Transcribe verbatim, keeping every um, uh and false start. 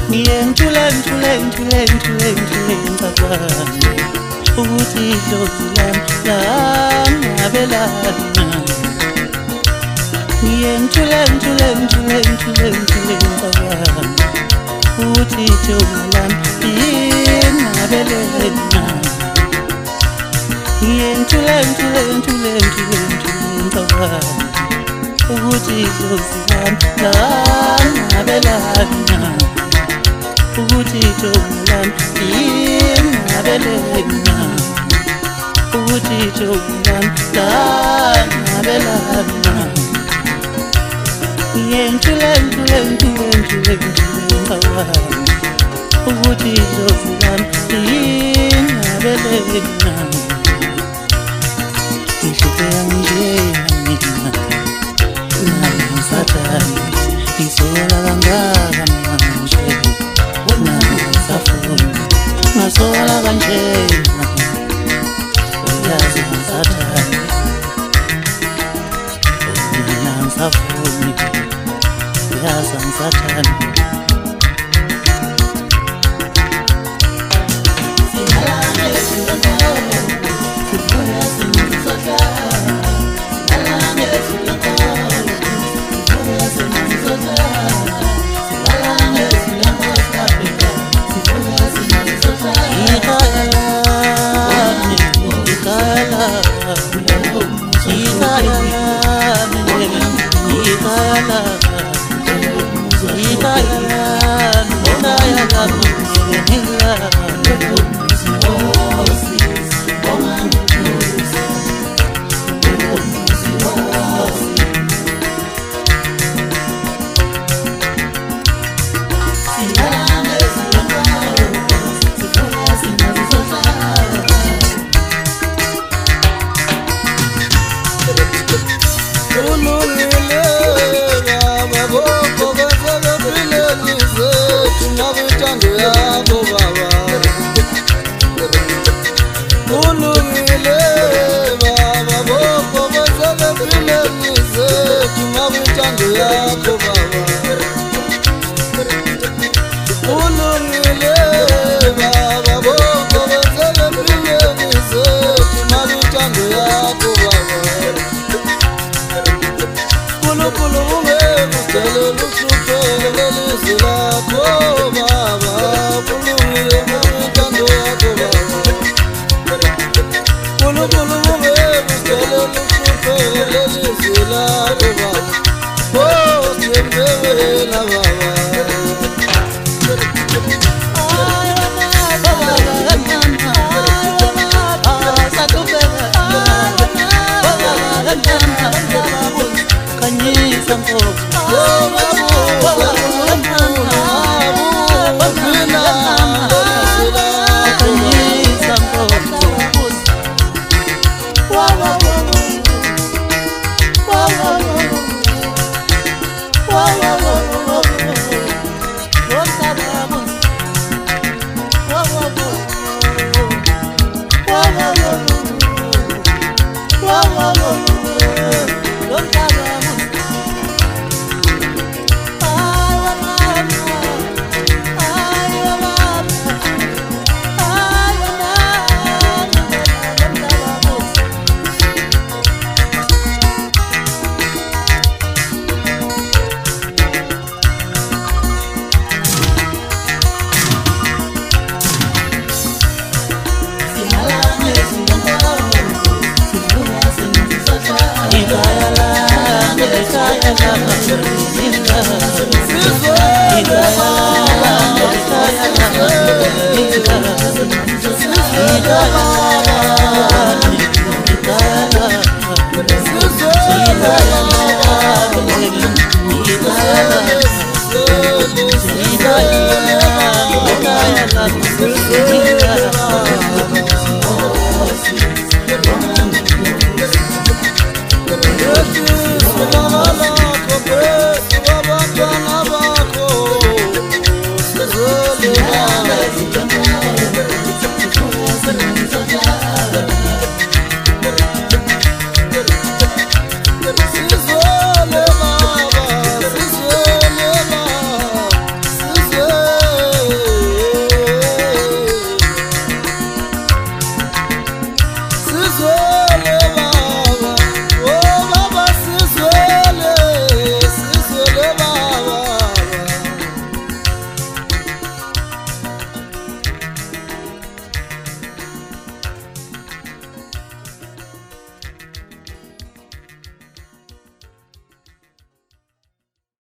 ngiyengithule ngithule ngithule ngithule ngithule ngicabanga ukuthi idlozi lami langabelana. Ngiyengithule ngithule ngithule ngithule ngithule ngicabanga ukuthi idlozi lami lingabelana. Ngiyengithule ngithule ngithule ngithule ngithule ngicabanga ukuthi idlozi lami langabelana. Ukuthi idlozi lami lingabelana. Ukuthi idlozi lami langabelana. Ngiyengithule ngithule ngithule ngithule ngithule ngicabanga ukuthi idlozi lami lingabelana. Inhlupho yami nje mina nami ngisathanda ngisola kangaka manje nami ngisafuna ngasola kanjena uyazi ngisathanda mina ngisafuna uyazi ngisathanda. Oh,